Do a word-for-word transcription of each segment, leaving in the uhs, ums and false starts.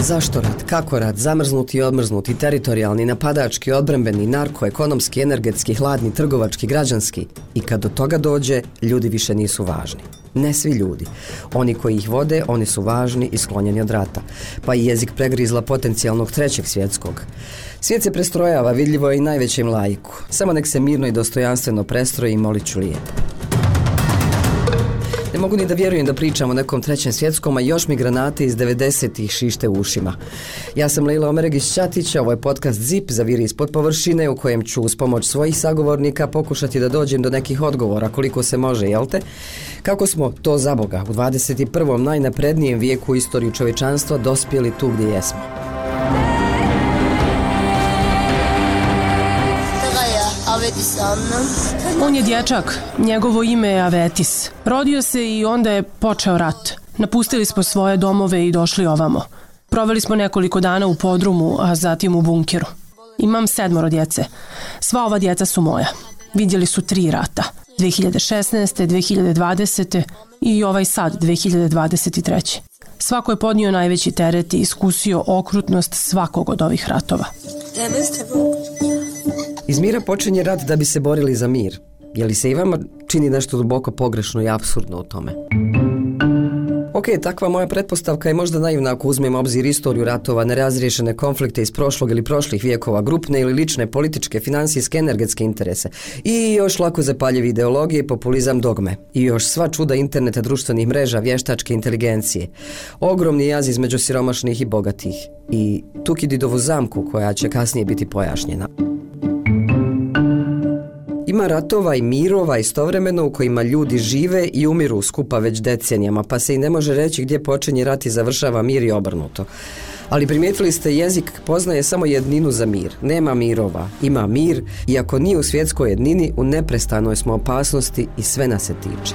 Zašto rat? Kako rat? Zamrznuti i odmrznuti, teritorijalni, napadački, odbrambeni, narko, ekonomski, energetski, hladni, trgovački, građanski. I kad do toga dođe, ljudi više nisu važni. Ne svi ljudi. Oni koji ih vode, oni su važni i sklonjeni od rata. Pa i jezik pregrizla potencijalnog trećeg svjetskog. Svijet se prestrojava, vidljivo je i najvećem laiku. Samo nek se mirno i dostojanstveno prestroji i molit ću lijepo. Ne mogu ni da vjerujem da pričam o nekom trećem svjetskom, a još mi granate iz devedesetih šište u ušima. Ja sam Lejla Omeregić-Ćatić, ovo je podcast Zip, Zaviri ispod površine, u kojem ću uz pomoć svojih sagovornika pokušati da dođem do nekih odgovora koliko se može, jel te? Kako smo to za Boga u dvadeset i prvom najnaprednijem vijeku u istoriji čovječanstva dospjeli tu gdje jesmo? On je dječak, njegovo ime je Avetis. Rodio se i onda je počeo rat. Napustili smo svoje domove i došli ovamo. Proveli smo nekoliko dana u podrumu, a zatim u bunkeru. Imam sedmoro djece. Sva ova djeca su moja. Vidjeli su tri rata. dvije hiljade šesnaeste. dvije hiljade dvadesete. i ovaj sad, dvije hiljade dvadeset treće. Svako je podnio najveći teret i iskusio okrutnost svakog od ovih ratova. Iz mira počinje rat da bi se borili za mir. Je li se i vama čini nešto duboko pogrešno i apsurdno u tome? Ok, takva moja pretpostavka je možda naivna ako uzmemo obzir istoriju ratova, nerazriješene konflikte iz prošlog ili prošlih vijekova, grupne ili lične, političke, financijske, energetske interese i još lako zapaljive ideologije, populizam, dogme i još sva čuda interneta, društvenih mreža, vještačke inteligencije. Ogromni jaz između siromašnih i bogatih i Tukididovu zamku koja će kasnije biti pojašnjena. Ima ratova i mirova istovremeno u kojima ljudi žive i umiru skupa već decenijama, pa se i ne može reći gdje počinje rat i završava mir i obrnuto. Ali primijetili ste, jezik poznaje samo jedninu za mir. Nema mirova, ima mir, iako nije u svjetskoj jednini, u neprestanoj smo opasnosti i sve nas se tiče.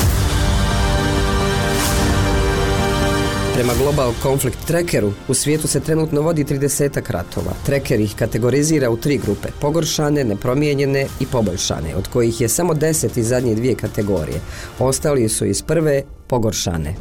Prema Global Conflict Trackeru, u svijetu se trenutno vodi tridesetak ratova. Tracker ih kategorizira u tri grupe, pogoršane, nepromijenjene i poboljšane, od kojih je samo deset iz zadnje dvije kategorije. Ostali su iz prve, pogoršane.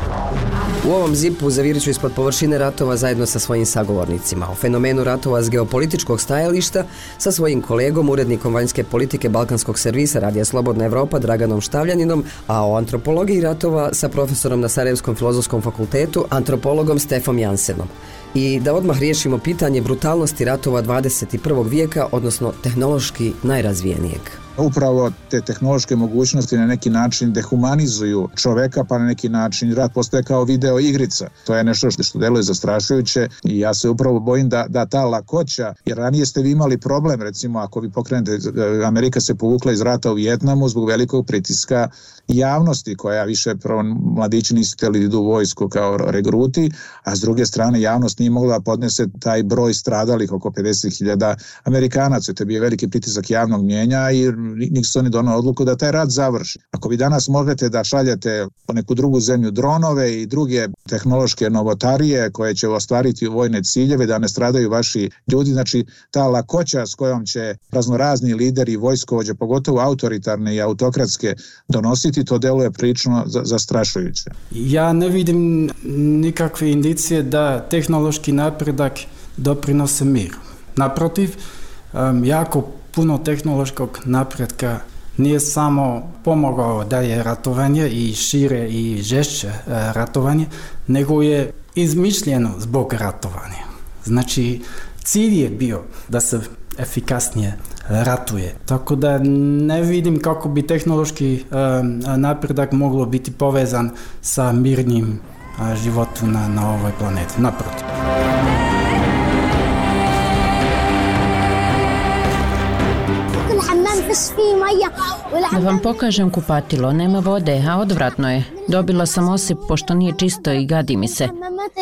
U ovom zipu zavirit ću ispod površine ratova zajedno sa svojim sagovornicima. O fenomenu ratova s geopolitičkog stajališta sa svojim kolegom, urednikom vanjske politike Balkanskog servisa Radija Slobodna Evropa Draganom Štavljaninom, a o antropologiji ratova sa profesorom na Sarajevskom filozofskom fakultetu, antropologom Stefom Jansenom. I da odmah riješimo pitanje brutalnosti ratova dvadeset i prvog vijeka, odnosno tehnološki najrazvijenijeg. Upravo te tehnološke mogućnosti na neki način dehumanizuju čoveka, pa na neki način rat postaje kao video igrica. To je nešto što deluje zastrašujuće i ja se upravo bojim da, da ta lakoća, jer ranije ste vi imali problem, recimo ako vi pokrenete, Amerika se povukla iz rata u Vijetnamu zbog velikog pritiska javnosti koja više, prvo mladići nisu htjeli da idu u vojsku kao regruti, a s druge strane javnost nije mogla podnese taj broj stradalih, oko pedeset hiljada Amerikanaca. To je bio veliki pritisak javnog mnijenja i Nixon je donao odluku da taj rat završi. Ako vi danas možete da šaljete po neku drugu zemlju dronove i druge tehnološke novotarije koje će ostvariti vojne ciljeve, da ne stradaju vaši ljudi, znači ta lakoća s kojom će raznorazni lideri i vojskovođe, pogotovo autoritarne i autokratske, donositi, to deluje prilično zastrašujuće. Ja ne vidim nikakve indicije da tehnološki napredak doprinose miru. Naprotiv, um, jako puno tehnološkog napretka nije samo pomogao da je ratovanje i šire i žešće ratovanje, nego je izmišljeno zbog ratovanja. Znači, cilj je bio da se efikasnije ratuje. Tako da ne vidim kako bi tehnološki napredak moglo biti povezan sa mirnim životom na, na ovoj planeti. Naprotiv. Da vam pokažem kupatilo, nema vode, a odvratno je. Dobila sam osip pošto nije čisto i gadi mi se.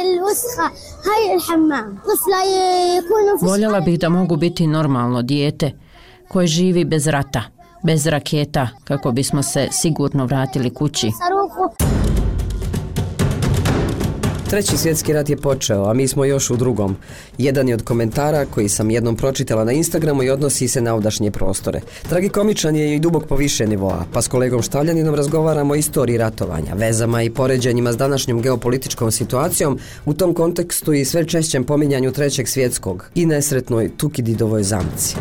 Voljela bih da mogu biti normalno dijete koje živi bez rata, bez raketa, kako bismo se sigurno vratili kući. Treći svjetski rat je počeo, a mi smo još u drugom. Jedan je od komentara koji sam jednom pročitala na Instagramu i odnosi se na ovdašnje prostore. Tragikomičan je i duboko više nivoa, pa s kolegom Štavljaninom razgovaramo o istoriji ratovanja, vezama i poređenjima s današnjom geopolitičkom situacijom, u tom kontekstu i sve češćem pominjanju Trećeg svjetskog i nesretnoj Tukididovoj zamci.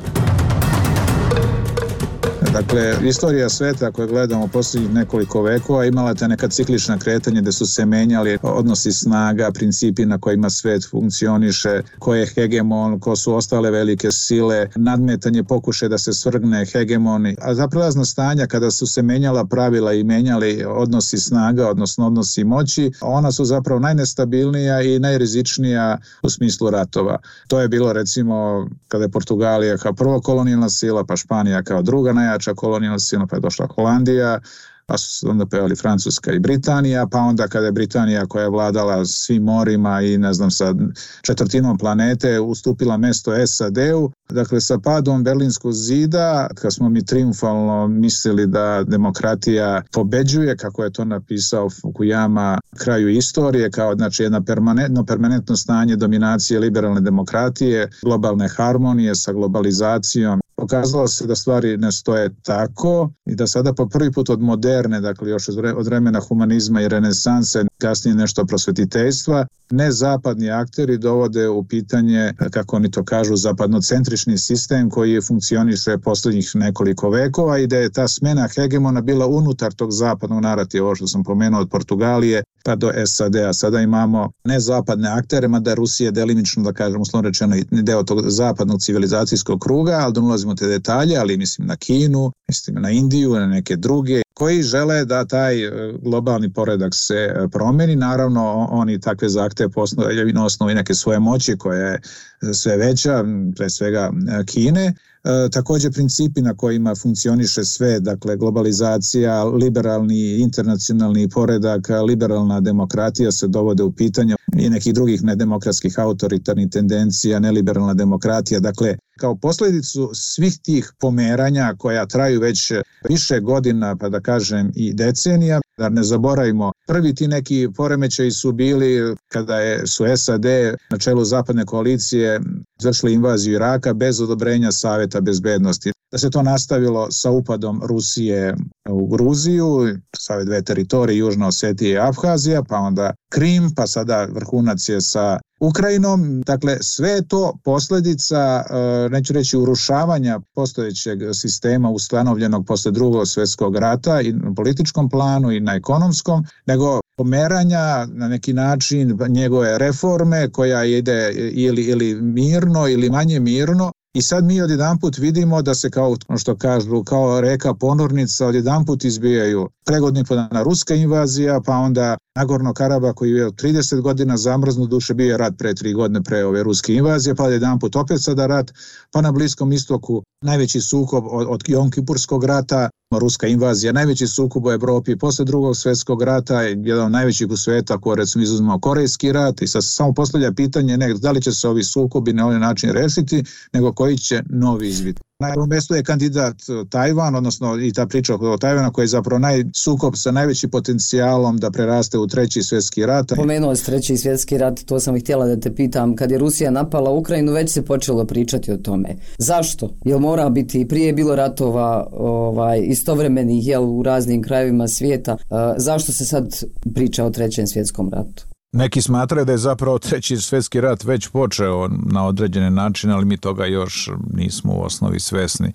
Dakle, istorija sveta koju gledamo posljednjih nekoliko vekova imala te neka ciklična kretanja gdje su se menjali odnosi snaga, principi na kojima svet funkcioniše, ko je hegemon, ko su ostale velike sile, nadmetanje pokušaja da se svrgne hegemoni. A za prelazna stanja kada su se menjala pravila i menjali odnosi snaga, odnosno odnosi moći, ona su zapravo najnestabilnija i najrizičnija u smislu ratova. To je bilo recimo kada je Portugalija kao prvo kolonijalna sila, pa Španija kao druga najjača kolonijalna sila, pa je došla Holandija, pa su onda pojavili Francuska i Britanija, pa onda kada je Britanija koja je vladala svim morima i ne znam sa četvrtinom planete ustupila mesto S A D-u. Dakle, sa padom Berlinskog zida, kad smo mi triumfalno mislili da demokratija pobeđuje, kako je to napisao Fukuyama, kraju istorije, kao znači jedno permanentno, permanentno stanje dominacije liberalne demokratije, globalne harmonije sa globalizacijom. Pokazalo se da stvari ne stoje tako i da sada po prvi put od moderne, dakle još od vremena humanizma i renesanse, kasnije nešto prosvetiteljstva, nezapadni akteri dovode u pitanje, kako oni to kažu, zapadnocentrični sistem koji je funkcioniše posljednjih nekoliko vekova i da je ta smena hegemona bila unutar tog zapadnog narativa, ovo što sam pomenuo od Portugalije pa do S A D-a. Sada imamo nezapadne aktere, mada je Rusija delimično, da kažem, uslovno rečeno, deo tog zapadnog civilizacijskog kruga, ali da ulazimo u te detalje, ali mislim na Kinu, mislim na Indiju, na neke druge, koji žele da taj globalni poredak se promeni. Naravno, oni takve zahteve postoje na osnovi neke svoje moći koja je sve veća, pre svega Kine. E, također principi na kojima funkcioniše sve, dakle globalizacija, liberalni internacionalni poredak, liberalna demokratija se dovode u pitanje i nekih drugih nedemokratskih autoritarnih tendencija, neliberalna demokratija. Dakle, kao posljedicu svih tih pomeranja koja traju već više godina, pa da kažem i decenija, da ne zaboravimo, prvi ti neki poremećaji su bili kada je, su S A D na čelu zapadne koalicije izvršili invaziju Iraka bez odobrenja Savjeta bezbednosti. Da se to nastavilo sa upadom Rusije u Gruziju, sa ove dve teritorije, Južna Osetija i Abhazija, pa onda Krim, pa sada vrhunac je sa Ukrajinom. Dakle, sve je to posljedica, neću reći urušavanja postojećeg sistema ustanovljenog posle drugog svjetskog rata i na političkom planu i na ekonomskom, nego pomeranja na neki način njegove reforme koja ide ili, ili mirno ili manje mirno. I sad mi odjedanput vidimo da se kao, što kažu, kao reka ponornica odjedanput izbijaju pregodni podana ruska invazija, pa onda Nagorno Karabah koji je trideset godina zamrznut, duše bio je rat pre tri godine pre ove ruske invazije, pa odjedanput opet sada rat, pa na Bliskom istoku najveći sukob od, od Jom Kipurskog rata, ruska invazija, najveći sukob u Evropi posle drugog svjetskog rata, jedan od najvećih u sveta, ko recimo izuzmemo Korejski rat, i sad se samo postavlja pitanje ne da li će se ovi sukobi na ovaj način rešiti, nego koji će novi izbiti. Na prvom mjestu je kandidat Tajvan, odnosno i ta priča o Tajvana koji je zapravo naj, sukob sa najvećim potencijalom da preraste u treći svjetski rat. Pomenuo si treći svjetski rat, to sam i htjela da te pitam. Kad je Rusija napala Ukrajinu, već se počelo pričati o tome. Zašto? Jel mora biti, prije je bilo ratova ovaj, istovremenih jel, u raznim krajevima svijeta. Uh, zašto se sad priča o trećem svjetskom ratu? Neki smatraju da je zapravo treći svjetski rat već počeo na određene načine, ali mi toga još nismo u osnovi svesni.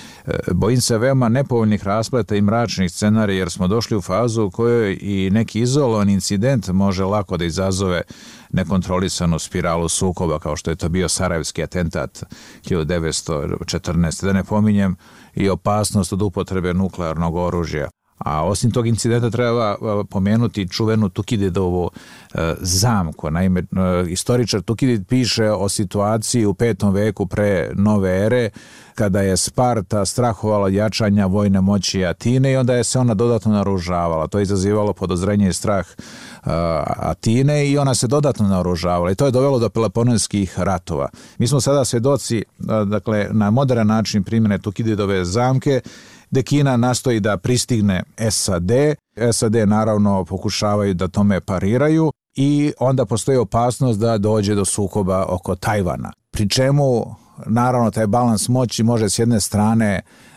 Bojim se veoma nepovoljnih raspleta i mračnih scenarija jer smo došli u fazu u kojoj i neki izolovan incident može lako da izazove nekontrolisanu spiralu sukoba kao što je to bio Sarajevski atentat hiljadu devetsto četrnaeste. Da ne pominjem i opasnost od upotrebe nuklearnog oružja. A osim tog incidenta treba pomenuti čuvenu Tukididovu e, zamku. Naime, e, istoričar Tukidid piše o situaciji u petom veku pre nove ere, kada je Sparta strahovala od jačanja vojne moći Atine i onda je se ona dodatno naoružavala. To je izazivalo podozrenje i strah e, Atine i ona se dodatno naoružavala i to je dovelo do Peloponeskih ratova. Mi smo sada svjedoci, e, dakle, na modern način primjene Tukididove zamke, gde Kina nastoji da pristigne S A D S A D naravno pokušavaju da tome pariraju i onda postoji opasnost da dođe do sukoba oko Tajvana. Pri čemu naravno taj balans moći može s jedne strane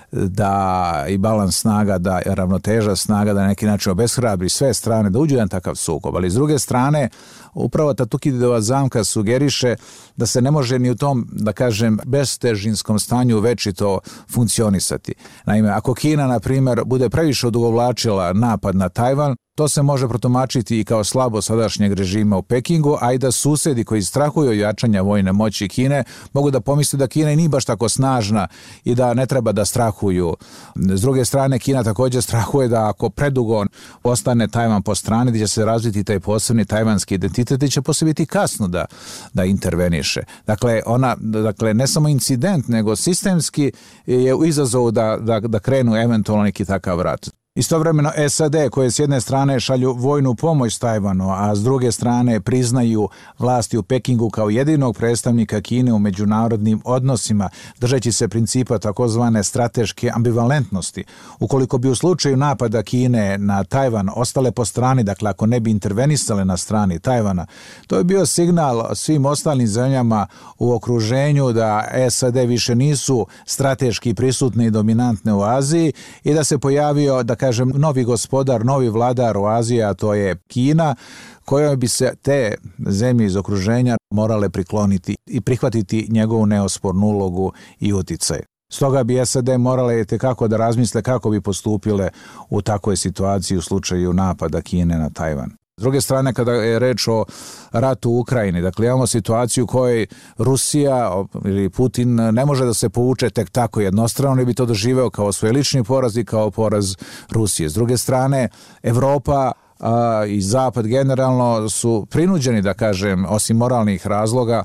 da i balans snaga, da ravnoteža snaga da na neki način obeshrabri sve strane da uđu u jedan takav sukob, ali s druge strane upravo ta Tukididova zamka sugeriše da se ne može ni u tom, da kažem, bestežinskom stanju večito funkcionisati. Naime, ako Kina, na primjer, bude previše odugovlačila napad na Tajvan, to se može protumačiti i kao slabo sadašnjeg režima u Pekingu, a i da susedi koji strahuju od jačanja vojne moći Kine mogu da pomisle da Kina i nije baš tako snažna i da ne treba da strahuju. S druge strane, Kina također strahuje da ako predugo ostane Tajvan po strani, da će se razviti taj posebni tajvanski identitet i će posle biti kasno da, da interveniše. Dakle, ona, dakle, ne samo incident, nego sistemski je u izazovu da, da, da krenu eventualno neki takav rat. Istovremeno S A D koje s jedne strane šalju vojnu pomoć Tajvanu, a s druge strane priznaju vlasti u Pekingu kao jedinog predstavnika Kine u međunarodnim odnosima, držeći se principa takozvane strateške ambivalentnosti. Ukoliko bi u slučaju napada Kine na Tajvan ostale po strani, dakle ako ne bi intervenisale na strani Tajvana, to je bio signal svim ostalim zemljama u okruženju da S A D više nisu strateški prisutne i dominantne u Aziji i da se pojavio, da kažem, novi gospodar, novi vladar u Aziji, a to je Kina, kojoj bi se te zemlje iz okruženja morale prikloniti i prihvatiti njegovu neospornu ulogu i uticaj. Stoga bi S A D morale tekako da razmisle kako bi postupile u takvoj situaciji u slučaju napada Kine na Tajvan. S druge strane, kada je reč o ratu u Ukrajini, dakle imamo situaciju u kojoj Rusija ili Putin ne može da se povuče tek tako jednostrano, i bi to doživeo kao svoj lični poraz i kao poraz Rusije. S druge strane, Evropa a, i Zapad generalno su prinuđeni, da kažem, osim moralnih razloga,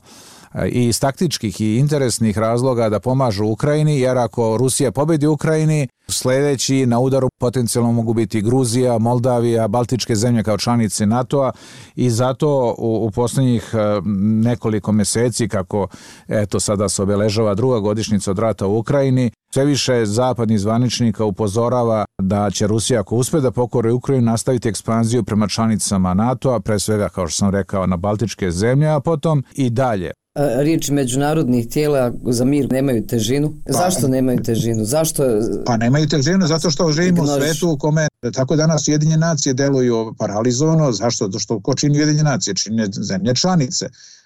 i iz taktičkih i interesnih razloga da pomažu Ukrajini, jer ako Rusija pobedi u Ukrajini, sljedeći na udaru potencijalno mogu biti Gruzija, Moldavija, Baltičke zemlje kao članice NATO-a, i zato u, u posljednjih nekoliko mjeseci, kako eto sada se obeležava druga godišnjica od rata u Ukrajini, sve više zapadnih zvaničnika upozorava da će Rusija, ako uspe da pokori Ukrajinu, nastaviti ekspanziju prema članicama NATO-a, pre svega, kao što sam rekao, na Baltičke zemlje, a potom i dalje. Riječi međunarodnih tijela za mir nemaju težinu. Pa, zašto nemaju težinu? Zašto? Pa nemaju težinu zato što živimo u svetu u kome tako danas Ujedinjene nacije deluju paralizovano. Zašto? Zato što ko čini Ujedinjene nacije? Čine zemlje članice.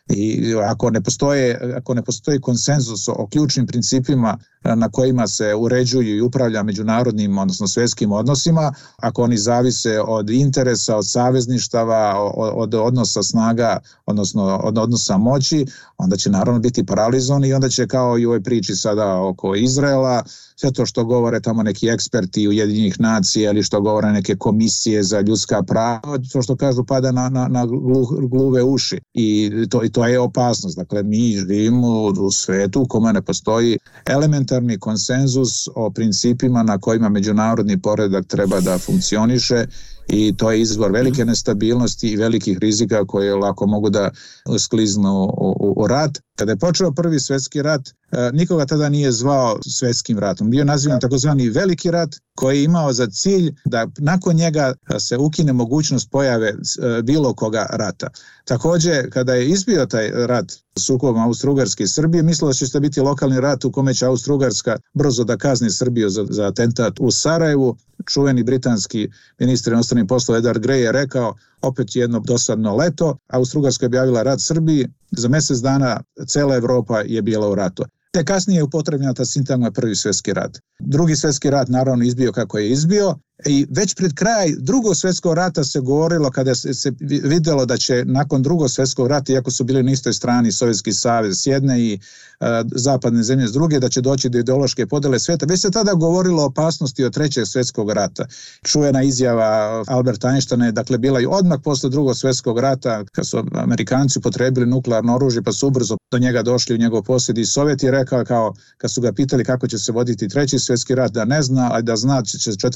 I ako ne postoje, ako ne postoji konsenzus o ključnim principima na kojima se uređuju i upravlja međunarodnim, odnosno svjetskim odnosima, ako oni zavise od interesa, od savezništava, od odnosa snaga, odnosno od odnosa moći, onda će naravno biti paralizovani i onda će, kao i u ovoj priči sada oko Izraela, sve to što govore tamo neki eksperti Ujedinjenih nacija ili što govore neke komisije za ljudska prava, to što kažu pada na, na, na gluve uši. I to, i to je opasnost. Dakle, mi živimo u svetu u kome ne postoji elementarni konsenzus o principima na kojima međunarodni poredak treba da funkcioniše, i to je izvor velike nestabilnosti i velikih rizika koje lako mogu da skliznu u, u, u rat. Kada je počeo prvi svjetski rat, nikoga tada nije zvao svjetskim ratom. Bio nazivan takozvani veliki rat, koji je imao za cilj da nakon njega se ukine mogućnost pojave bilo koga rata. Također, kada je izbio taj rat sukobom Austro-Ugarske i Srbije, mislilo se da će biti lokalni rat u kome će Austro-Ugarska brzo da kazni Srbiju za, za atentat u Sarajevu. Čuveni britanski ministar inostranih poslova Edward Grey je rekao, opet jedno dosadno leto, Austro-Ugarska je objavila rat Srbiji, za mjesec dana cela Evropa je bila u ratu. Te kasnije je upotrebljena ta sintagma prvi svjetski rat. Drugi svjetski rat naravno izbio kako je izbio, i već pred kraj drugog svjetskog rata se govorilo, kada se, se vidjelo da će nakon drugog svjetskog rata, iako su bili na istoj strani Sovjetski savez s jedne i uh, zapadne zemlje s druge, da će doći do ideološke podjele svijeta. Već se tada govorilo o opasnosti od trećeg svjetskog rata. Čuvena izjava Alberta Einsteina je dakle bila i odmah posle drugog svjetskog rata, kad su Amerikanci potrebili nuklearno oružje, pa su ubrzo do njega došli u njegov posjed, i Sovjet je rekao, kao kad su ga pitali kako će se voditi treći svjetski rat, da ne zna, ali da zna će četvrti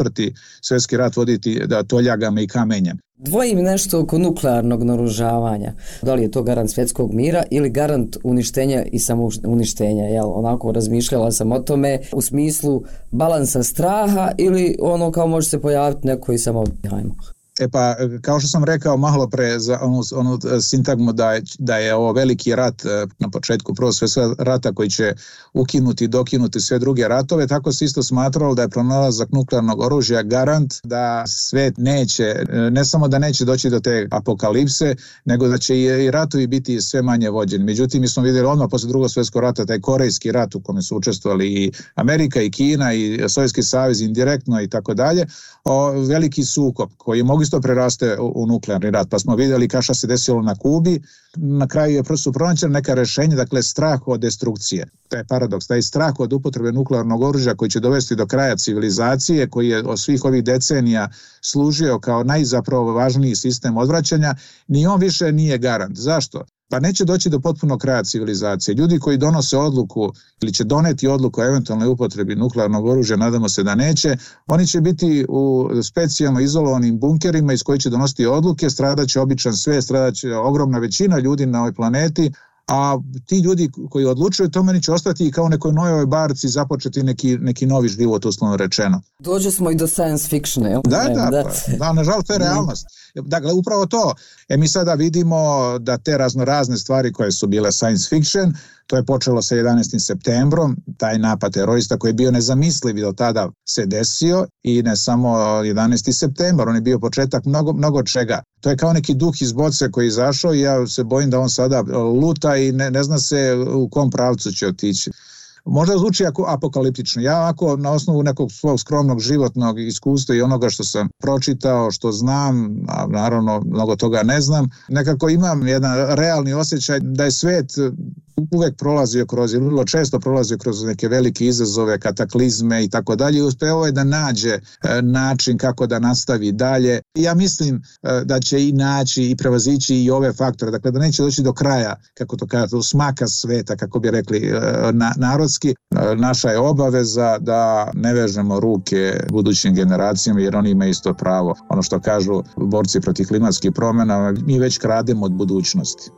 svjetski rat voditi da toljagama i kamenjem. Dvojim nešto oko nuklearnog naoružavanja. Da li je to garant svjetskog mira ili garant uništenja i samouništenja? Jel, onako razmišljala sam o tome u smislu balansa straha ili ono kao može se pojaviti neko i samo hajmo. E pa, kao što sam rekao malo pre za onu, onu sintagmu da je, da je ovo veliki rat na početku Prvog svjetskog rata koji će ukinuti i dokinuti sve druge ratove, tako se isto smatralo da je pronalazak nuklearnog oružja garant da svet neće, ne samo da neće doći do te apokalipse, nego da će i ratovi biti sve manje vođeni. Međutim, mi smo vidjeli odmah posle Drugog svjetskog rata taj korejski rat u kome su učestvovali i Amerika i Kina i Sovjetski savez indirektno i tako dalje, veliki sukob koji mogu isto preraste u, u nuklearni rat. Pa smo vidjeli kao što se desilo na Kubi, na kraju je prosto pronađeno neka rješenja, dakle strah od destrukcije. To je paradoks, taj strah od upotrebe nuklearnog oružja koji će dovesti do kraja civilizacije, koji je od svih ovih decenija služio kao najzapravo važniji sistem odvraćanja, ni on više nije garant. Zašto? Pa neće doći do potpunog kraja civilizacije. Ljudi koji donose odluku ili će doneti odluku o eventualnoj upotrebi nuklearnog oružja, nadamo se da neće, oni će biti u specijalno izolovanim bunkerima iz kojih će donositi odluke, stradaće običan svijet, stradaće ogromna većina ljudi na ovoj planeti, a ti ljudi koji odlučuju tome oni će ostati i kao u nekoj novoj barci započeti neki, neki novi život, uslovno rečeno. Dođe smo i do science fiction, jel? Da, da, da, da, nažalost to je realnost. Dakle, upravo to. E mi sada vidimo da te raznorazne stvari koje su bile science fiction, to je počelo sa jedanaestim septembrom, taj napad terorista koji je bio nezamisliv i do tada se desio i ne samo jedanaesti septembar, on je bio početak mnogo, mnogo čega. To je kao neki duh iz boce koji je izašao i ja se bojim da on sada luta i ne, ne zna se u kom pravcu će otići. Možda zvuči apokaliptično. Ja ako na osnovu nekog svog skromnog životnog iskustva i onoga što sam pročitao, što znam, a naravno mnogo toga ne znam, nekako imam jedan realni osjećaj da je svet uvek prolazio kroz, ili vrlo često prolazio kroz neke velike izazove, kataklizme i tako dalje i uspeo je da nađe način kako da nastavi dalje. Ja mislim da će i naći i prevazići i ove faktore, dakle da neće doći do kraja, kako to kažete, u smaka sveta, kako bi rekli na, narodski. Naša je obaveza da ne vežemo ruke budućim generacijama jer oni imaju isto pravo. Ono što kažu borci protiv klimatskih promjena, mi već krademo od budućnosti.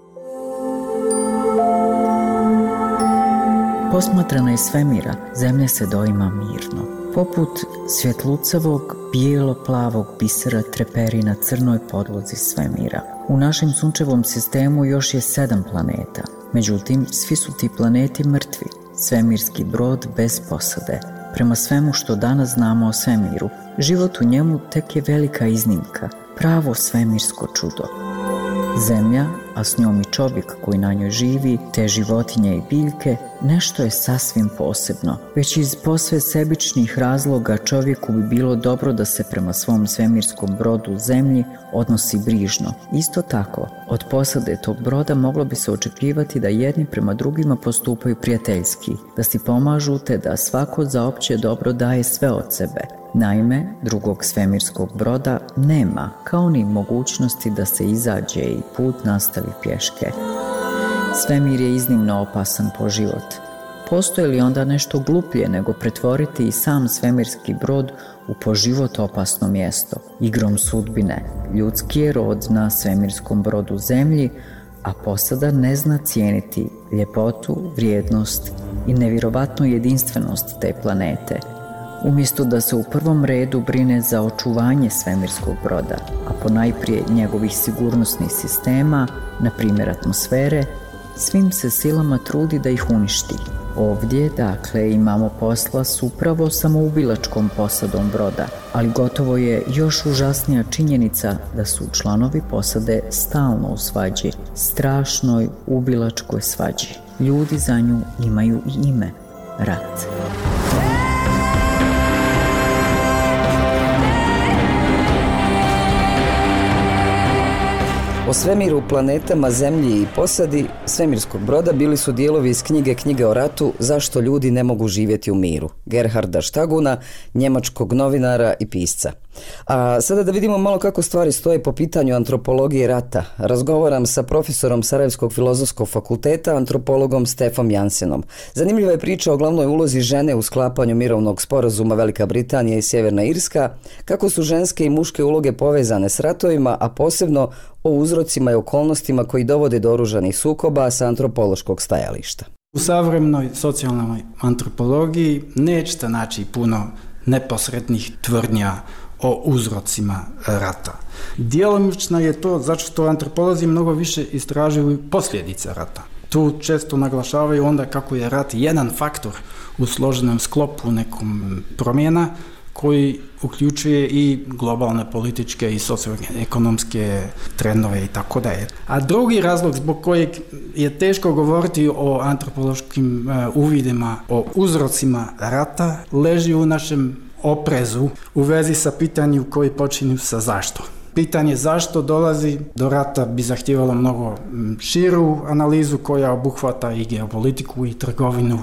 Posmatrana iz svemira, zemlja se doima mirno. Poput svjetlucavog, bijelo-plavog bisera treperi na crnoj podlozi svemira. U našem sunčevom sistemu još je sedam planeta. Međutim, svi su ti planeti mrtvi. Svemirski brod bez posade. Prema svemu što danas znamo o svemiru, život u njemu tek je velika iznimka, pravo svemirsko čudo. Zemlja, a s njom i čovjek koji na njoj živi, te životinje i biljke, nešto je sasvim posebno. Već iz posve sebičnih razloga čovjeku bi bilo dobro da se prema svom svemirskom brodu Zemlji odnosi brižno. Isto tako, od posade tog broda moglo bi se očekivati da jedni prema drugima postupaju prijateljski, da si pomažu te da svako za opće dobro daje sve od sebe. Naime, drugog svemirskog broda nema, kao ni mogućnosti da se izađe i put nastavi pješke. Svemir je iznimno opasan po život. Postoji li onda nešto gluplje nego pretvoriti i sam svemirski brod u po život opasno mjesto? Igrom sudbine, ljudski je rod na svemirskom brodu Zemlji, a posada ne zna cijeniti ljepotu, vrijednost i nevjerovatnu jedinstvenost te planete. Umjesto da se u prvom redu brine za očuvanje svemirskog broda, a ponajprije njegovih sigurnosnih sistema, na primjer atmosfere, svim se silama trudi da ih uništi. Ovdje, dakle, imamo posla s upravo samoubilačkom posadom broda, ali gotovo je još užasnija činjenica da su članovi posade stalno u svađi, strašnoj ubilačkoj svađi. Ljudi za nju imaju i ime – rat. O svemiru, planetama, zemlji i posadi svemirskog broda bili su dijelovi iz knjige Knjige o ratu Zašto ljudi ne mogu živjeti u miru, Gerharda Štaguna, njemačkog novinara i pisca. A sada da vidimo malo kako stvari stoje po pitanju antropologije rata. Razgovaram sa profesorom Sarajevskog filozofskog fakulteta, antropologom Stefom Jansenom. Zanimljiva je priča o glavnoj ulozi žene u sklapanju mirovnog sporazuma Velika Britanija i Sjeverna Irska, kako su ženske i muške uloge povezane s ratovima, a posebno o uzrocima i okolnostima koji dovode do oružanih sukoba sa antropološkog stajališta. U savremenoj socijalnoj antropologiji nećete naći puno neposrednih tvrdnja o uzrocima rata. Djelomično je to zato što antropolozi mnogo više istražuju posljedice rata. Tu često naglašavaju onda kako je rat jedan faktor u složenom sklopu nekom promjena koji uključuje i globalne političke i socioekonomske trendove i tako dalje. A drugi razlog zbog kojeg je teško govoriti o antropološkim uvidima, o uzrocima rata, leži u našem oprezu u vezi sa pitanjem koji počinju sa zašto. Pitanje zašto dolazi do rata bi zahtijevalo mnogo širu analizu koja obuhvata i geopolitiku i trgovinu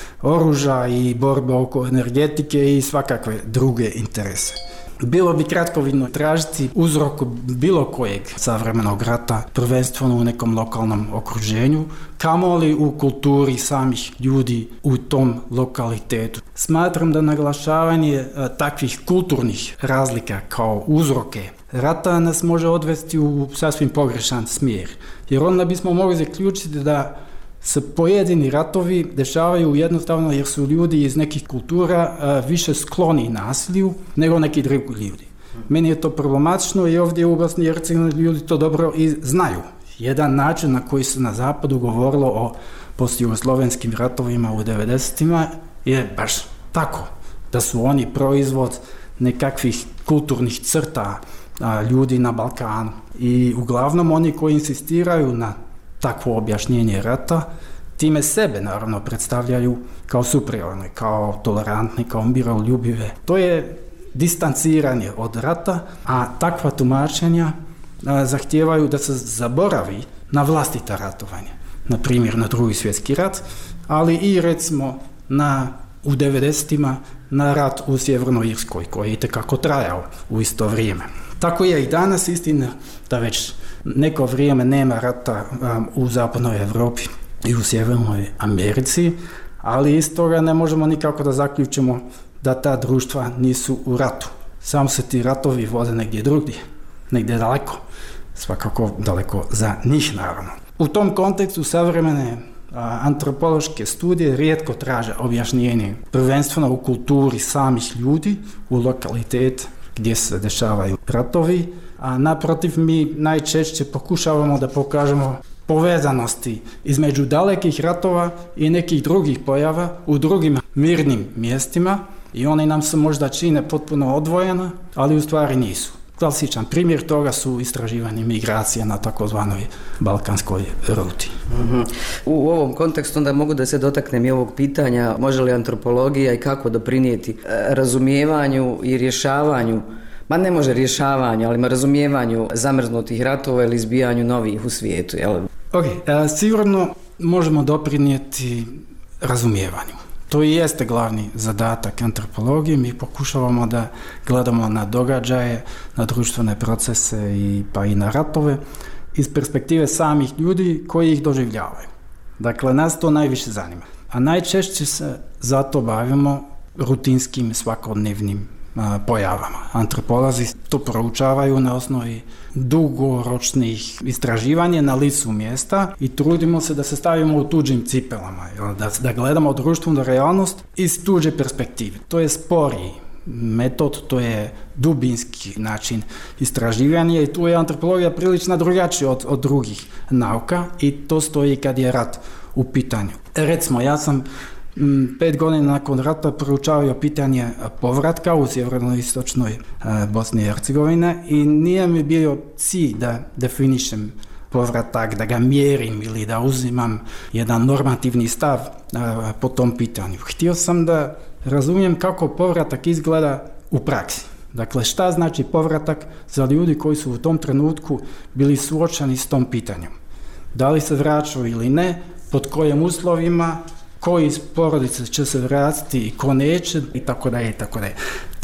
oružja i borbe oko energetike i svakakve druge interese. Bilo bi kratkovidno tražiti uzrok bilo kojeg savremenog rata, prvenstveno u nekom lokalnom okruženju, kamoli u kulturi samih ljudi u tom lokalitetu. Smatram da naglašavanje takvih kulturnih razlika kao uzroke rata nas može odvesti u sasvim pogrešan smjer, jer onda bismo mogli zaključiti da se pojedini ratovi dešavaju jednostavno jer su ljudi iz nekih kultura više skloni nasilju nego neki drugi ljudi. Meni je to problematično i ovdje u Bosni i Hercegovini ljudi to dobro i znaju. Jedan način na koji se na zapadu govorilo o postjugoslovenskim ratovima u devedesetima je baš tako, da su oni proizvod nekakvih kulturnih crta ljudi na Balkanu. I uglavnom oni koji insistiraju na takvo objašnjenje rata, time sebe naravno predstavljaju kao superiorne, kao tolerantne, kao miroljubive. To je distanciranje od rata, a takva tumačenja a, zahtijevaju da se zaboravi na vlastita ratovanja. Na primjer na Drugi svjetski rat, ali i recimo na, u devedesetima na rat u Sjevernoj Irskoj, koji je itekako trajao u isto vrijeme. Tako je i danas istina da već neko vrijeme nema rata um, u zapadnoj Europi i u Sjevernoj Americi, ali iz toga ne možemo nikako da zaključimo da ta društva nisu u ratu. Samo se ti ratovi vode negdje drugdje, negdje daleko, svakako daleko za njih naravno. U tom kontekstu savremene a, antropološke studije rijetko traže objašnjenje, prvenstveno u kulturi samih ljudi, u lokalitet gdje se dešavaju ratovi, a naprotiv mi najčešće pokušavamo da pokažemo povezanosti između dalekih ratova i nekih drugih pojava u drugim mirnim mjestima i one nam se možda čine potpuno odvojena, ali u stvari nisu. Klasičan primjer toga su istraživanje migracija na takozvanoj balkanskoj ruti. Mm-hmm. U ovom kontekstu onda mogu da se dotaknem i ovog pitanja, može li antropologija i kako doprinijeti razumijevanju i rješavanju, ma ne može rješavanju, ali razumijevanju zamrznutih ratova ili izbijanju novih u svijetu. Jel? Ok, e, sigurno možemo doprinijeti razumijevanju. To i jeste glavni zadatak antropologije. Mi pokušavamo da gledamo na događaje, na društvene procese i pa i na ratove iz perspektive samih ljudi koji ih doživljavaju. Dakle, nas to najviše zanima. A najčešće se zato bavimo rutinskim svakodnevnim a, pojavama. Antropolozi to proučavaju na osnovi dugoročnih istraživanja na licu mjesta i trudimo se da se stavimo u tuđim cipelama, da, da gledamo društvenu realnost iz tuđe perspektive. To je sporiji metod, to je dubinski način istraživanja i tu je antropologija prilično drugačija od, od drugih nauka i to stoji kad je rat u pitanju. Recimo, ja sam m, pet godina nakon rata proučavao pitanje povratka u sjeverno-istočnoj Bosni i Hercegovine i nije mi bio cilj da definišem povratak, da ga mjerim ili da uzimam jedan normativni stav a, po tom pitanju. Htio sam da razumijem kako povratak izgleda u praksi. Dakle, šta znači povratak za ljudi koji su u tom trenutku bili suočeni s tom pitanjem? Da li se vraćaju ili ne, pod kojim uslovima, koji iz porodice će se vratiti i ko neće, i tako dalje, i tako dalje.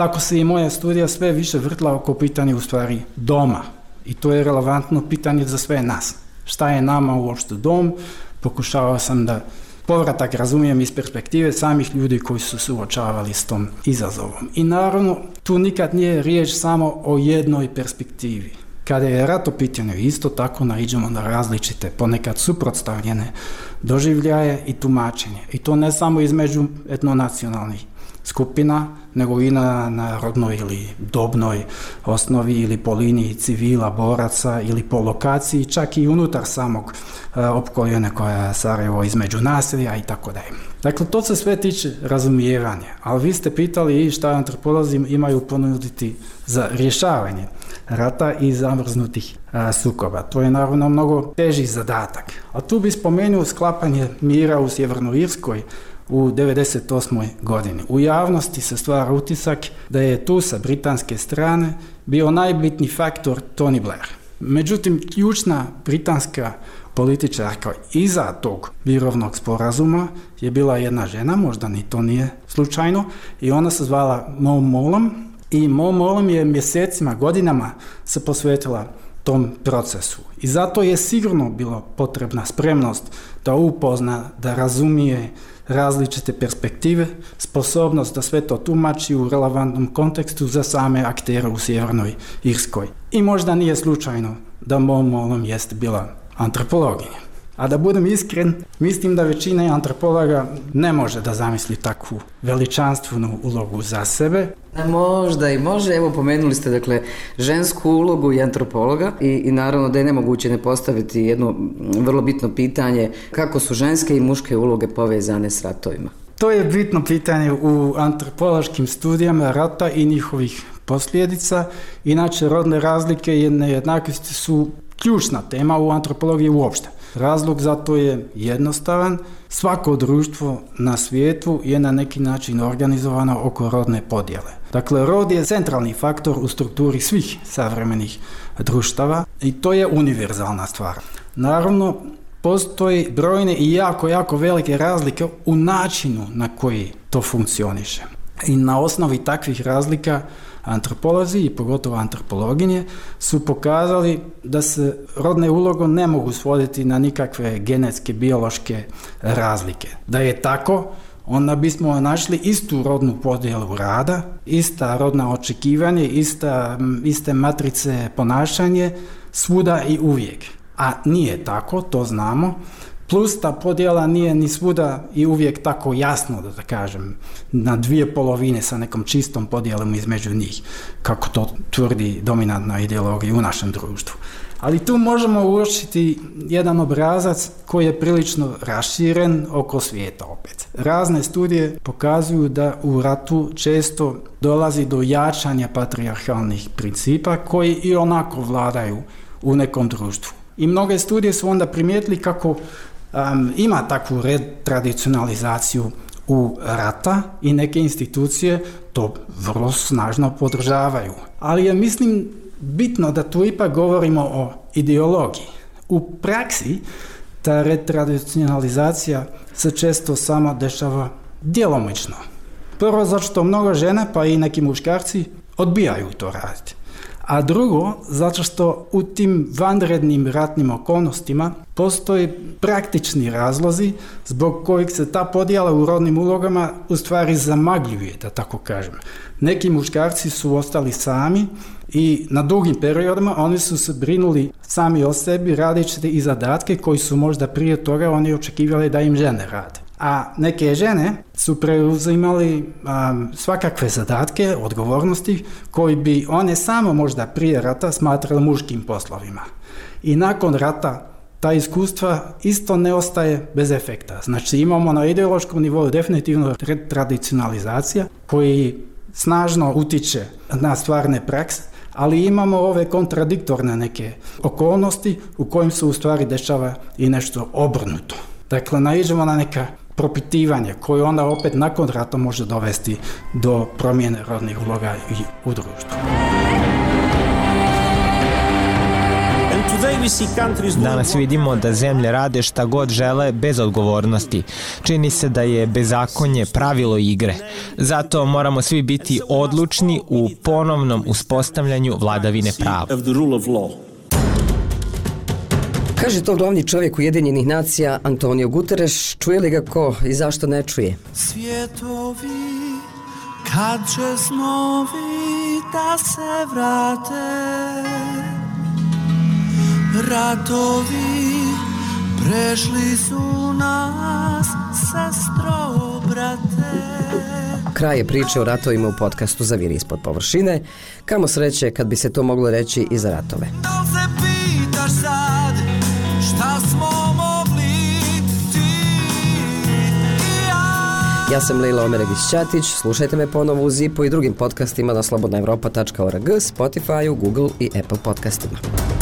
Tako se i moja studija sve više vrtla oko pitanja u stvari doma. I to je relevantno pitanje za sve nas. Šta je nama uopšte dom? Pokušavao sam da povratak razumijem iz perspektive samih ljudi koji su suočavali s tom izazovom. I naravno, tu nikad nije riječ samo o jednoj perspektivi. Kada je rat u pitanju, isto tako naiđemo na različite, ponekad suprotstavljene doživljaje i tumačenje. I to ne samo između etnonacionalnih skupina, nego i na narodnoj ili dobnoj osnovi ili po liniji civila, boraca ili po lokaciji, čak i unutar samog e, opkoljene koja je Sarajevo između naselja i tako dalje. Dakle, to se sve tiče razumijevanja, ali vi ste pitali i šta antropolozi imaju ponuditi za rješavanje rata i zamrznutih a, sukoba. To je naravno mnogo teži zadatak. A tu bi spomenuo sklapanje mira u Sjevernoj Irskoj u devedeset osmoj godini. U javnosti se stvara utisak da je tu sa britanske strane bio najbitniji faktor Tony Blair. Međutim, ključna britanska političarka iza tog mirovnog sporazuma je bila jedna žena, možda ni to nije slučajno, i ona se zvala Maud Mullum. I Maud Mullum je mjesecima, godinama se posvetila tom procesu. I zato je sigurno bila potrebna spremnost da upozna, da razumije različite perspektive, sposobnost da sve to tumači u relevantnom kontekstu za same aktere u Sjevernoj Irskoj. I možda nije slučajno da Maud Mullum jeste bila antropologinja. A da budem iskren, mislim da većina antropologa ne može da zamisli takvu veličanstvenu ulogu za sebe. Možda i može, evo pomenuli ste dakle žensku ulogu i antropologa i, i naravno da je nemoguće ne postaviti jedno vrlo bitno pitanje kako su ženske i muške uloge povezane s ratovima. To je bitno pitanje u antropološkim studijama rata i njihovih posljedica. Inače, rodne razlike i nejednakosti su ključna tema u antropologiji uopšte. Razlog za to je jednostavan. Svako društvo na svijetu je na neki način organizovano oko rodne podjele. Dakle, rod je centralni faktor u strukturi svih savremenih društava i to je univerzalna stvar. Naravno, postoji brojne i jako, jako velike razlike u načinu na koji to funkcioniše. I na osnovi takvih razlika antropolozi i pogotovo antropologinje su pokazali da se rodne uloge ne mogu svoditi na nikakve genetske, biološke razlike. Da je tako, onda bismo našli istu rodnu podjelu rada, ista rodna očekivanje, ista, iste matrice ponašanje svuda i uvijek. A nije tako, to znamo. Plus ta podjela nije ni svuda i uvijek tako jasno, da, da kažem, na dvije polovine sa nekom čistom podjelom između njih, kako to tvrdi dominantna ideologija u našem društvu. Ali tu možemo uočiti jedan obrazac koji je prilično raširen oko svijeta opet. Razne studije pokazuju da u ratu često dolazi do jačanja patrijarhalnih principa koji i onako vladaju u nekom društvu. I mnoge studije su onda primijetili kako Um, ima takvu retradicionalizaciju u rata i neke institucije to vrlo snažno podržavaju. Ali je, mislim, bitno da tu ipak govorimo o ideologiji. U praksi ta retradicionalizacija se često samo dešava djelomično. Prvo, zato što mnogo žena, pa i neki muškarci, odbijaju to raditi. A drugo, zato što u tim vanrednim ratnim okolnostima postoji praktični razlozi zbog kojih se ta podjela u rodnim ulogama u stvari zamagljuje, da tako kažem. Neki muškarci su ostali sami i na dugim periodima oni su se brinuli sami o sebi radeći i zadatke koji su možda prije toga oni očekivali da im žene rade. A neke žene su preuzimali um, svakakve zadatke, odgovornosti koji bi one samo možda prije rata smatrali muškim poslovima. I nakon rata ta iskustva isto ne ostaje bez efekta. Znači imamo na ideološkom nivou definitivno tradicionalizacija koji snažno utiče na stvarne prakse, ali imamo ove kontradiktorne neke okolnosti u kojim se u stvari dešava i nešto obrnuto. Dakle, naiđemo na neka propitivanje koje onda opet nakon rata može dovesti do promjene rodnih uloga i u društvu. And today Danas vidimo da zemlje rade šta god žele bez odgovornosti. Čini se da je bezakonje pravilo igre. Zato moramo svi biti odlučni u ponovnom uspostavljanju vladavine prava. Kaže to glavni čovjek Ujedinjenih nacija Antonio Guterres. Čuje li ga ko i zašto ne čuje? Svjetovi, kad će snovi da se vrate, ratovi prešli su nas, sestro, brate. Kraj je priče o ratovima u podcastu Zaviri ispod površine. Kamo sreće kad bi se to moglo reći i za ratove. Da li se pitaš sad šta smo mogli ti i ja? Ja sam Lejla Omeregić-Ćatić. Slušajte me ponovo u Zipu i drugim podcastima na slobodna evropa tačka org, Spotify, Google i Apple podcastima.